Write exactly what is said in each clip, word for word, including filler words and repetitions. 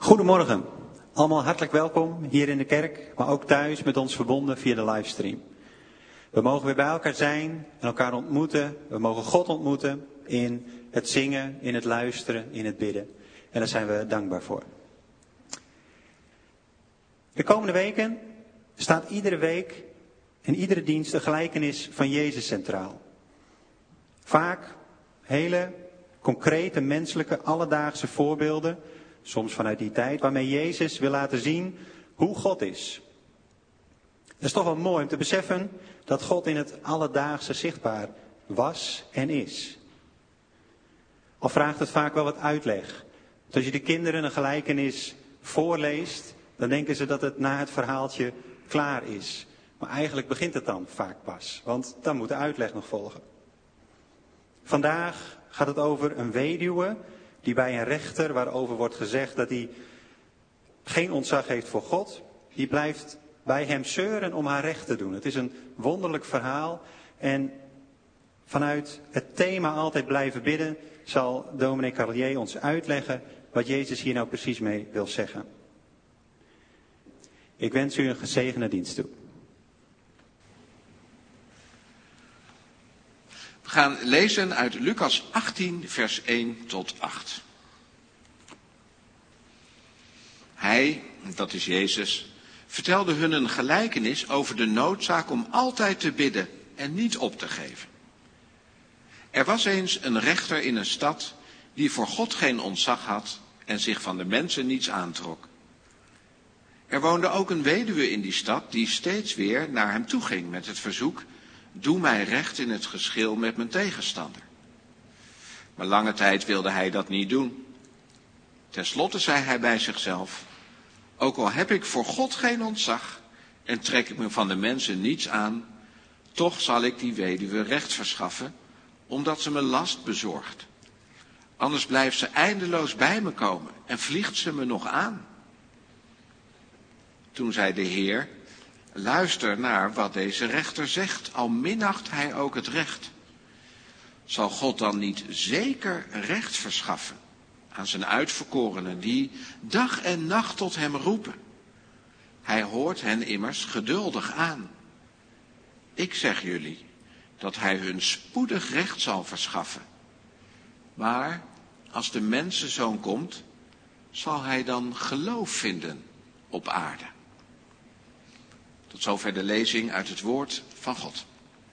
Goedemorgen, allemaal hartelijk welkom hier in de kerk, maar ook thuis met ons verbonden via de livestream. We mogen weer bij elkaar zijn en elkaar ontmoeten. We mogen God ontmoeten in het zingen, in het luisteren, in het bidden. En daar zijn we dankbaar voor. De komende weken staat iedere week en iedere dienst de gelijkenis van Jezus centraal. Vaak hele concrete, menselijke, alledaagse voorbeelden, soms vanuit die tijd, waarmee Jezus wil laten zien hoe God is. Het is toch wel mooi om te beseffen dat God in het alledaagse zichtbaar was en is. Al vraagt het vaak wel wat uitleg. Want als je de kinderen een gelijkenis voorleest, dan denken ze dat het na het verhaaltje klaar is. Maar eigenlijk begint het dan vaak pas, want dan moet de uitleg nog volgen. Vandaag gaat het over een weduwe die bij een rechter, waarover wordt gezegd dat hij geen ontzag heeft voor God, die blijft bij hem zeuren om haar recht te doen. Het is een wonderlijk verhaal en vanuit het thema altijd blijven bidden zal dominee Carlier ons uitleggen wat Jezus hier nou precies mee wil zeggen. Ik wens u een gezegende dienst toe. We gaan lezen uit Lucas achttien, vers één tot acht. Hij, dat is Jezus, vertelde hun een gelijkenis over de noodzaak om altijd te bidden en niet op te geven. Er was eens een rechter in een stad die voor God geen ontzag had en zich van de mensen niets aantrok. Er woonde ook een weduwe in die stad die steeds weer naar hem toe ging met het verzoek: doe mij recht in het geschil met mijn tegenstander. Maar lange tijd wilde hij dat niet doen. Ten slotte zei hij bij zichzelf: ook al heb ik voor God geen ontzag en trek ik me van de mensen niets aan, toch zal ik die weduwe recht verschaffen, omdat ze me last bezorgt. Anders blijft ze eindeloos bij me komen en vliegt ze me nog aan. Toen zei de Heer: luister naar wat deze rechter zegt, al minacht hij ook het recht. Zal God dan niet zeker recht verschaffen aan zijn uitverkorenen die dag en nacht tot hem roepen? Hij hoort hen immers geduldig aan. Ik zeg jullie dat hij hun spoedig recht zal verschaffen. Maar als de mensenzoon komt, zal hij dan geloof vinden op aarde? Tot zover de lezing uit het woord van God.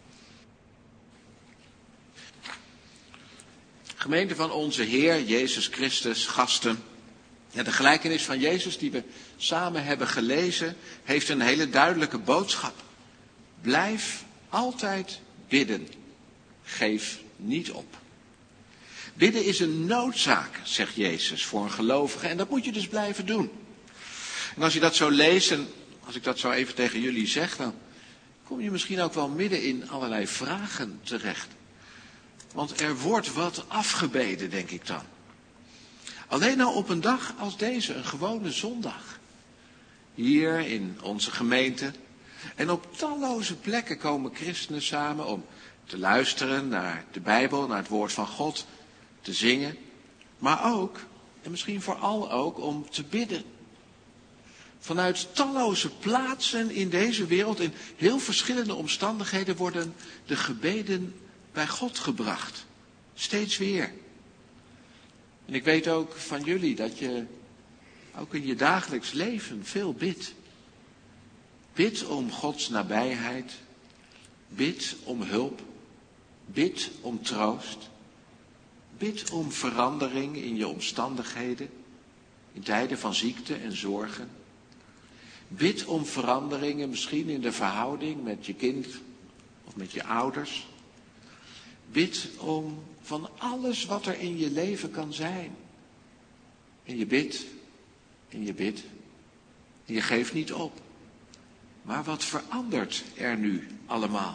Gemeente van onze Heer Jezus Christus, gasten. Ja, de gelijkenis van Jezus die we samen hebben gelezen, heeft een hele duidelijke boodschap. Blijf altijd bidden. Geef niet op. Bidden is een noodzaak, zegt Jezus, voor een gelovige. En dat moet je dus blijven doen. En als je dat zo leest, en als ik dat zo even tegen jullie zeg, dan kom je misschien ook wel midden in allerlei vragen terecht. Want er wordt wat afgebeden, denk ik dan. Alleen al op een dag als deze, een gewone zondag. Hier in onze gemeente. En op talloze plekken komen christenen samen om te luisteren naar de Bijbel, naar het woord van God, te zingen. Maar ook, en misschien vooral ook, om te bidden. Vanuit talloze plaatsen in deze wereld, in heel verschillende omstandigheden, worden de gebeden bij God gebracht. Steeds weer. En ik weet ook van jullie dat je ook in je dagelijks leven veel bidt. Bid om Gods nabijheid. Bid om hulp. Bid om troost. Bid om verandering in je omstandigheden. In tijden van ziekte en zorgen. Bid om veranderingen misschien in de verhouding met je kind of met je ouders. Bid om van alles wat er in je leven kan zijn. En je bidt, en je bidt, en je geeft niet op. Maar wat verandert er nu allemaal?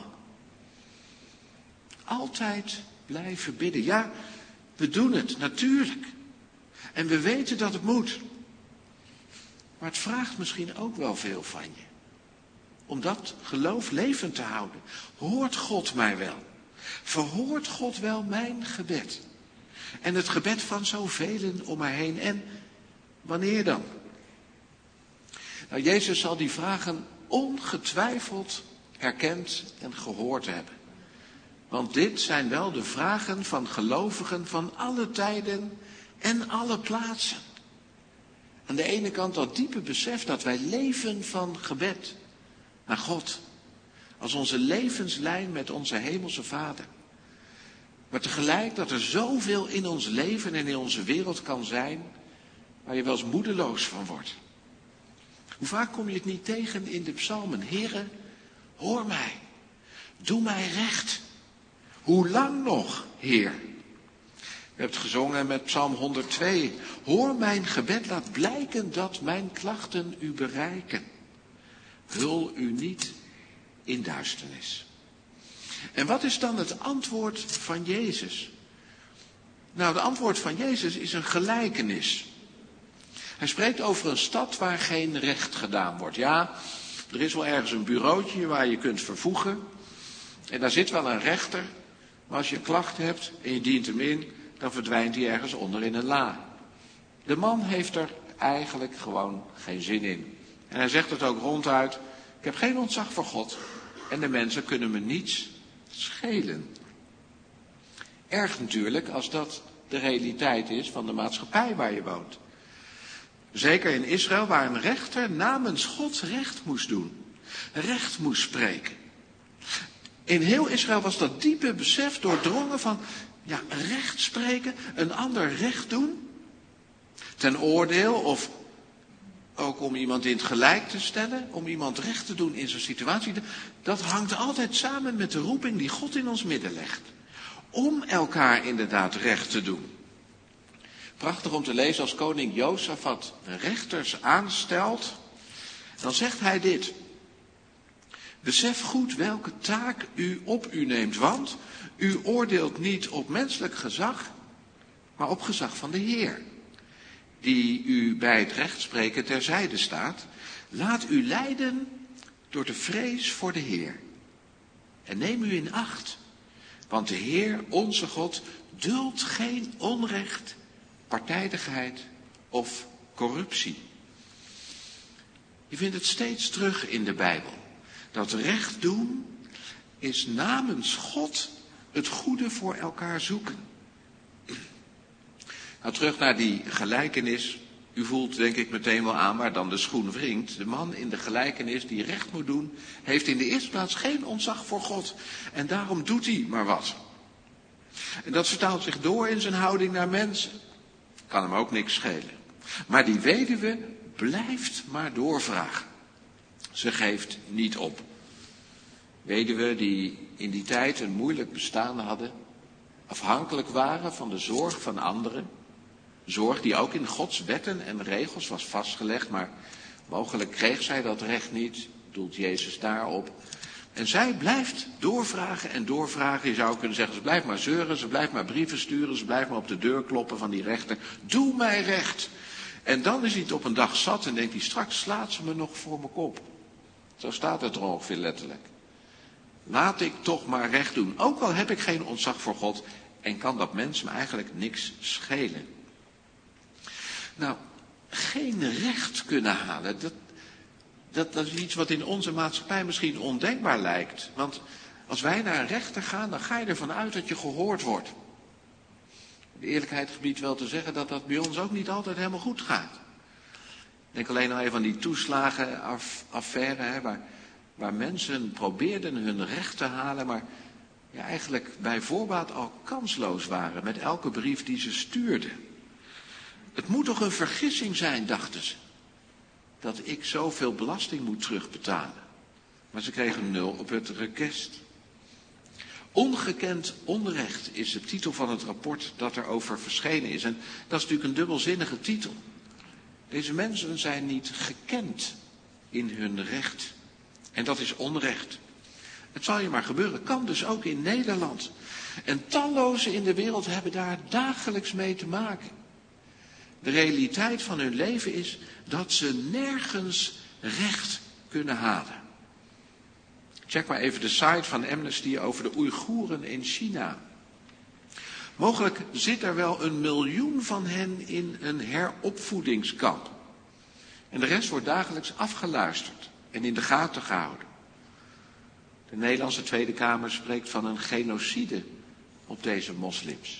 Altijd blijven bidden. Ja, we doen het natuurlijk. En we weten dat het moet. Maar het vraagt misschien ook wel veel van je. Om dat geloof levend te houden. Hoort God mij wel? Verhoort God wel mijn gebed? En het gebed van zoveel om mij heen. En Wanneer dan? Nou, Jezus zal die vragen ongetwijfeld erkend en gehoord hebben. Want dit zijn wel de vragen van gelovigen van alle tijden en alle plaatsen. Aan de ene kant dat diepe besef dat wij leven van gebed naar God. Als onze levenslijn met onze hemelse Vader. Maar tegelijk dat er zoveel in ons leven en in onze wereld kan zijn waar je wel eens moedeloos van wordt. Hoe vaak kom je het niet tegen in de psalmen? Heere, hoor mij. Doe mij recht. Hoe lang nog, Heer? U hebt gezongen met Psalm honderdtwee. Hoor mijn gebed, laat blijken dat mijn klachten u bereiken. Hul u niet in duisternis. En wat is dan het antwoord van Jezus? Nou, het antwoord van Jezus is een gelijkenis. Hij spreekt over een stad waar geen recht gedaan wordt. Ja, er is wel ergens een bureautje waar je kunt vervoegen. En daar zit wel een rechter. Maar als je een klacht hebt en je dient hem in, dan verdwijnt hij ergens onder in een la. De man heeft er eigenlijk gewoon geen zin in. En hij zegt het ook ronduit. Ik heb geen ontzag voor God. En de mensen kunnen me niets schelen. Erg natuurlijk als dat de realiteit is van de maatschappij waar je woont. Zeker in Israël, waar een rechter namens God recht moest doen. Recht moest spreken. In heel Israël was dat diepe besef doordrongen van, ja, recht spreken, een ander recht doen. Ten oordeel of ook om iemand in het gelijk te stellen, om iemand recht te doen in zijn situatie. Dat hangt altijd samen met de roeping die God in ons midden legt. Om elkaar inderdaad recht te doen. Prachtig om te lezen als koning Josafat rechters aanstelt. Dan zegt hij dit. Besef goed welke taak u op u neemt, want u oordeelt niet op menselijk gezag, maar op gezag van de Heer. Die u bij het rechtspreken terzijde staat. Laat u leiden door de vrees voor de Heer. En neem u in acht, want de Heer, onze God, duldt geen onrecht, partijdigheid of corruptie. Je vindt het steeds terug in de Bijbel. Dat recht doen is namens God het goede voor elkaar zoeken. Nou, terug naar die gelijkenis. U voelt denk ik meteen wel aan waar dan de schoen wringt. De man in de gelijkenis die recht moet doen, heeft in de eerste plaats geen ontzag voor God. En daarom doet hij maar wat. En dat vertaalt zich door in zijn houding naar mensen. Kan hem ook niks schelen. Maar die weduwe blijft maar doorvragen. Ze geeft niet op. Weduwen die in die tijd een moeilijk bestaan hadden, afhankelijk waren van de zorg van anderen. Zorg die ook in Gods wetten en regels was vastgelegd, maar mogelijk kreeg zij dat recht niet, doelt Jezus daarop. En zij blijft doorvragen en doorvragen. Je zou kunnen zeggen, ze blijft maar zeuren, ze blijft maar brieven sturen, ze blijft maar op de deur kloppen van die rechter. Doe mij recht. En dan is hij het op een dag zat en denkt hij, straks slaat ze me nog voor mijn kop. Zo staat het er ongeveer letterlijk. Laat ik toch maar recht doen, ook al heb ik geen ontzag voor God en kan dat mens me eigenlijk niks schelen. Nou, geen recht kunnen halen, dat, dat, dat is iets wat in onze maatschappij misschien ondenkbaar lijkt. Want als wij naar een rechter gaan, dan ga je ervan uit dat je gehoord wordt. De eerlijkheid gebiedt wel te zeggen dat dat bij ons ook niet altijd helemaal goed gaat. Ik denk alleen al even aan die toeslagenaffaire, hè, waar, waar mensen probeerden hun recht te halen, maar ja, eigenlijk bij voorbaat al kansloos waren met elke brief die ze stuurden. Het moet toch een vergissing zijn, dachten ze, dat ik zoveel belasting moet terugbetalen. Maar ze kregen nul op het rekest. Ongekend onrecht is de titel van het rapport dat erover verschenen is. En dat is natuurlijk een dubbelzinnige titel. Deze mensen zijn niet gekend in hun recht. En dat is onrecht. Het zal je maar gebeuren, kan dus ook in Nederland. En tallozen in de wereld hebben daar dagelijks mee te maken. De realiteit van hun leven is dat ze nergens recht kunnen halen. Check maar even de site van Amnesty over de Oeigoeren in China. Mogelijk zit er wel een miljoen van hen in een heropvoedingskamp. En de rest wordt dagelijks afgeluisterd en in de gaten gehouden. De Nederlandse Tweede Kamer spreekt van een genocide op deze moslims.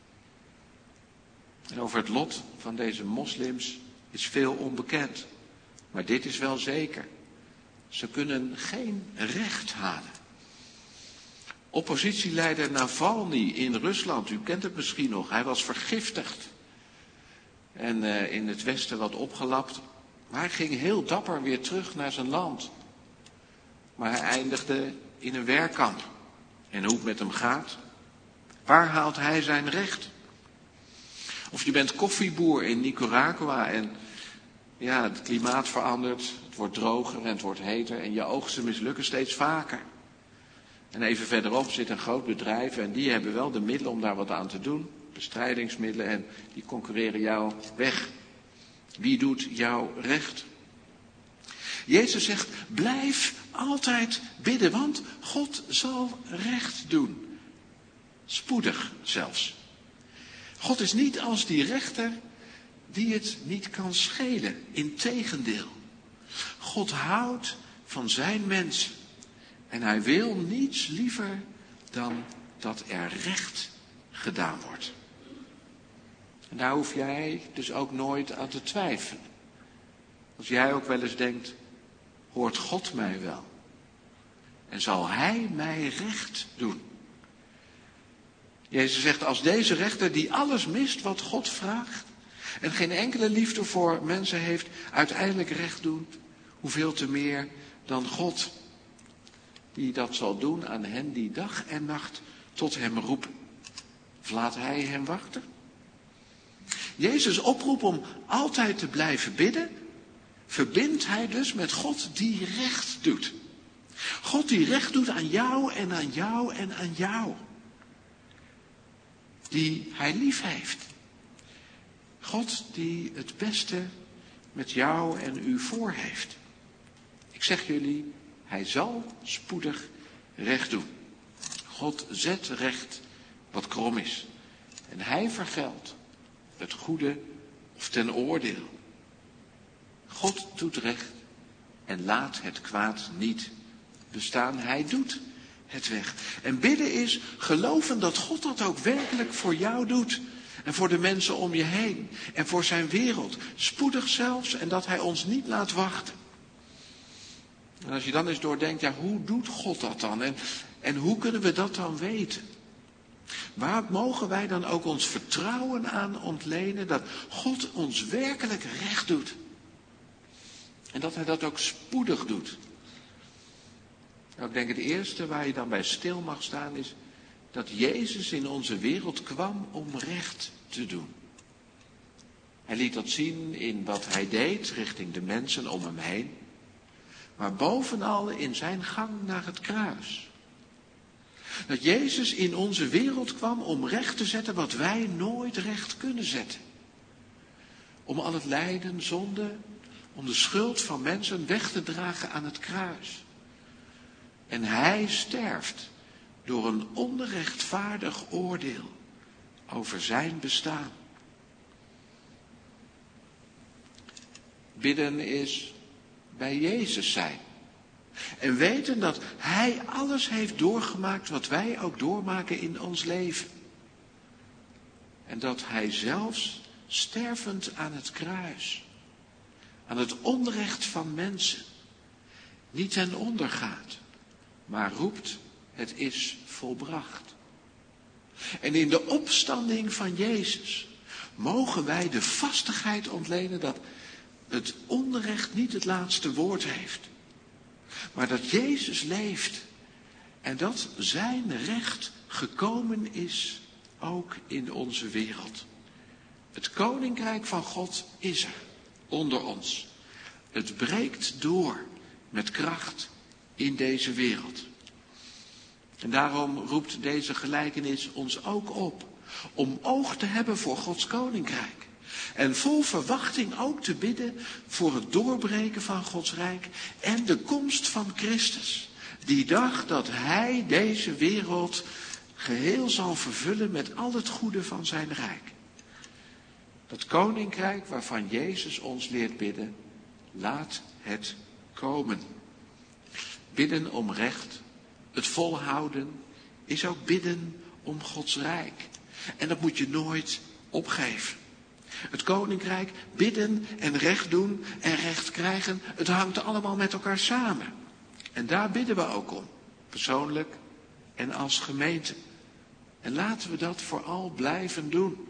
En over het lot van deze moslims is veel onbekend. Maar dit is wel zeker. Ze kunnen geen recht halen. Oppositieleider Navalny in Rusland, u kent het misschien nog, hij was vergiftigd. En uh, in het Westen wat opgelapt. Maar hij ging heel dapper weer terug naar zijn land. Maar hij eindigde in een werkkamp. En hoe het met hem gaat, waar haalt hij zijn recht? Of je bent koffieboer in Nicaragua en ja, het klimaat verandert, het wordt droger en het wordt heter en je oogsten mislukken steeds vaker. En even verderop zit een groot bedrijf en die hebben wel de middelen om daar wat aan te doen, bestrijdingsmiddelen, en die concurreren jou weg. Wie doet jou recht? Jezus zegt, blijf altijd bidden, want God zal recht doen. Spoedig zelfs. God is niet als die rechter die het niet kan schelen. Integendeel. God houdt van zijn mensen. En hij wil niets liever dan dat er recht gedaan wordt. En daar hoef jij dus ook nooit aan te twijfelen. Als jij ook wel eens denkt, hoort God mij wel? En zal hij mij recht doen? Jezus zegt, als deze rechter die alles mist wat God vraagt en geen enkele liefde voor mensen heeft, uiteindelijk recht doet, hoeveel te meer dan God die dat zal doen aan hen die dag en nacht tot hem roepen. Of laat hij hen wachten? Jezus' oproep om altijd te blijven bidden, verbindt hij dus met God die recht doet. God die recht doet aan jou en aan jou en aan jou. Die hij lief heeft. God die het beste met jou en u voor heeft. Ik zeg jullie, hij zal spoedig recht doen. God zet recht wat krom is. En hij vergeldt het goede of ten oordeel. God doet recht en laat het kwaad niet bestaan. Hij doet het weg. En bidden is geloven dat God dat ook werkelijk voor jou doet. En voor de mensen om je heen. En voor zijn wereld. Spoedig zelfs. En dat hij ons niet laat wachten. En als je dan eens doordenkt, ja, hoe doet God dat dan? En, en hoe kunnen we dat dan weten? Waar mogen wij dan ook ons vertrouwen aan ontlenen dat God ons werkelijk recht doet? En dat hij dat ook spoedig doet. Nou, ik denk het eerste waar je dan bij stil mag staan is dat Jezus in onze wereld kwam om recht te doen. Hij liet dat zien in wat hij deed richting de mensen om hem heen. Maar bovenal in zijn gang naar het kruis. Dat Jezus in onze wereld kwam om recht te zetten wat wij nooit recht kunnen zetten. Om al het lijden, zonde, om de schuld van mensen weg te dragen aan het kruis. En hij sterft door een onrechtvaardig oordeel over zijn bestaan. Bidden is bij Jezus zijn. En weten dat hij alles heeft doorgemaakt wat wij ook doormaken in ons leven. En dat hij zelfs stervend aan het kruis, aan het onrecht van mensen, niet ten onder gaat, maar roept, het is volbracht. En in de opstanding van Jezus mogen wij de vastigheid ontlenen dat het onrecht niet het laatste woord heeft. Maar dat Jezus leeft en dat zijn recht gekomen is ook in onze wereld. Het koninkrijk van God is er onder ons. Het breekt door met kracht in deze wereld. En daarom roept deze gelijkenis ons ook op om oog te hebben voor Gods koninkrijk. En vol verwachting ook te bidden voor het doorbreken van Gods rijk en de komst van Christus. Die dag dat hij deze wereld geheel zal vervullen met al het goede van zijn rijk. Dat koninkrijk waarvan Jezus ons leert bidden, laat het komen. Bidden om recht, het volhouden, is ook bidden om Gods rijk. En dat moet je nooit opgeven. Het koninkrijk, bidden en recht doen en recht krijgen, het hangt allemaal met elkaar samen. En daar bidden we ook om, persoonlijk en als gemeente. En laten we dat vooral blijven doen.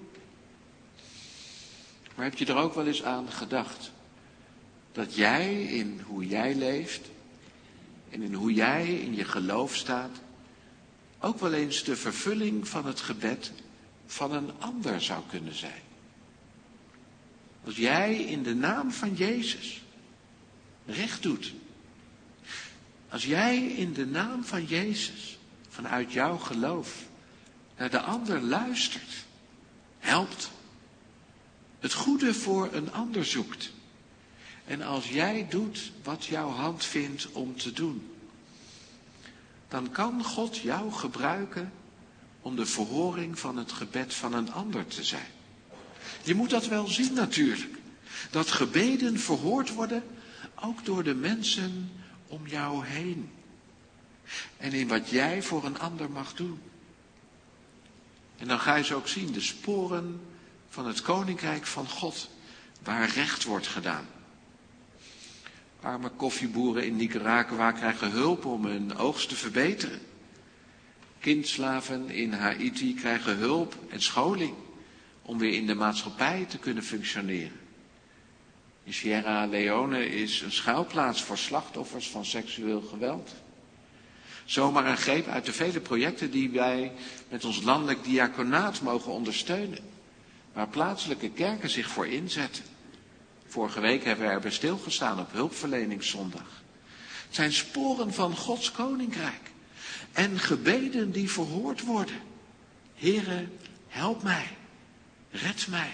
Maar heb je er ook wel eens aan gedacht dat jij in hoe jij leeft en in hoe jij in je geloof staat, ook wel eens de vervulling van het gebed van een ander zou kunnen zijn? Als jij in de naam van Jezus recht doet. Als jij in de naam van Jezus vanuit jouw geloof naar de ander luistert, helpt, het goede voor een ander zoekt. En als jij doet wat jouw hand vindt om te doen, dan kan God jou gebruiken om de verhoring van het gebed van een ander te zijn. Je moet dat wel zien natuurlijk. Dat gebeden verhoord worden, ook door de mensen om jou heen. En in wat jij voor een ander mag doen. En dan ga je ze ook zien, de sporen van het koninkrijk van God, waar recht wordt gedaan. Arme koffieboeren in Nicaragua krijgen hulp om hun oogst te verbeteren. Kindslaven in Haiti krijgen hulp en scholing om weer in de maatschappij te kunnen functioneren. In Sierra Leone is een schuilplaats voor slachtoffers van seksueel geweld. Zomaar een greep uit de vele projecten die wij met ons landelijk diaconaat mogen ondersteunen. Waar plaatselijke kerken zich voor inzetten. Vorige week hebben we erbij stilgestaan op hulpverleningszondag. Het zijn sporen van Gods koninkrijk. En gebeden die verhoord worden. Heere, help mij. Red mij.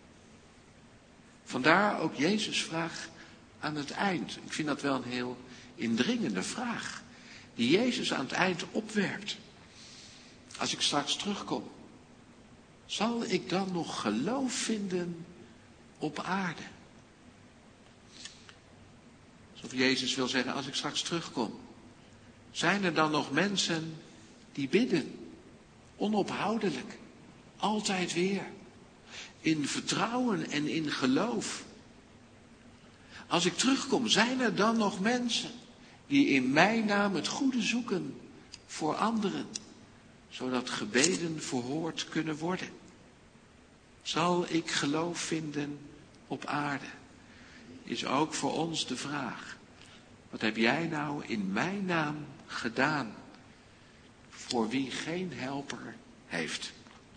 Vandaar ook Jezus' vraag aan het eind. Ik vind dat wel een heel indringende vraag. Die Jezus aan het eind opwerpt. Als ik straks terugkom, zal ik dan nog geloof vinden op aarde? Alsof Jezus wil zeggen, als ik straks terugkom, zijn er dan nog mensen die bidden, onophoudelijk, altijd weer, in vertrouwen en in geloof? Als ik terugkom, zijn er dan nog mensen die in mijn naam het goede zoeken voor anderen, zodat gebeden verhoord kunnen worden? Zal ik geloof vinden op aarde? Is ook voor ons de vraag. Wat heb jij nou in mijn naam gedaan voor wie geen helper heeft?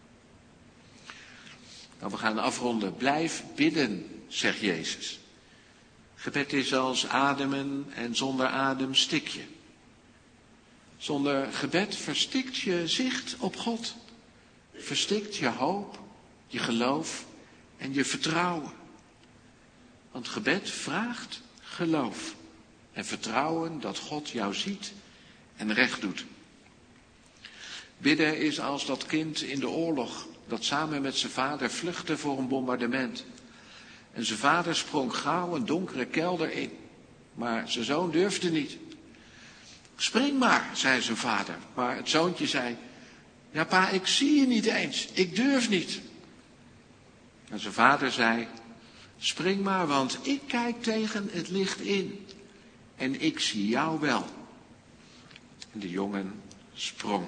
Nou, we gaan afronden. Blijf bidden, zegt Jezus. Gebed is als ademen en zonder adem stik je. Zonder gebed verstikt je zicht op God. Verstikt je hoop, je geloof en je vertrouwen. Want gebed vraagt geloof en vertrouwen dat God jou ziet en recht doet. Bidden is als dat kind in de oorlog dat samen met zijn vader vluchtte voor een bombardement. En zijn vader sprong gauw een donkere kelder in. Maar zijn zoon durfde niet. Spring maar, zei zijn vader. Maar het zoontje zei, ja pa, ik zie je niet eens. Ik durf niet. En zijn vader zei, spring maar, want ik kijk tegen het licht in. En ik zie jou wel. En de jongen sprong.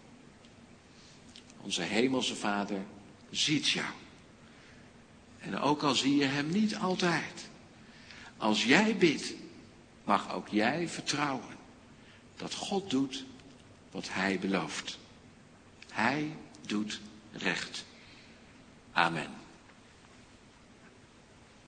Onze hemelse Vader ziet jou. En ook al zie je hem niet altijd. Als jij bidt, mag ook jij vertrouwen dat God doet wat hij belooft. Hij doet recht. Amen.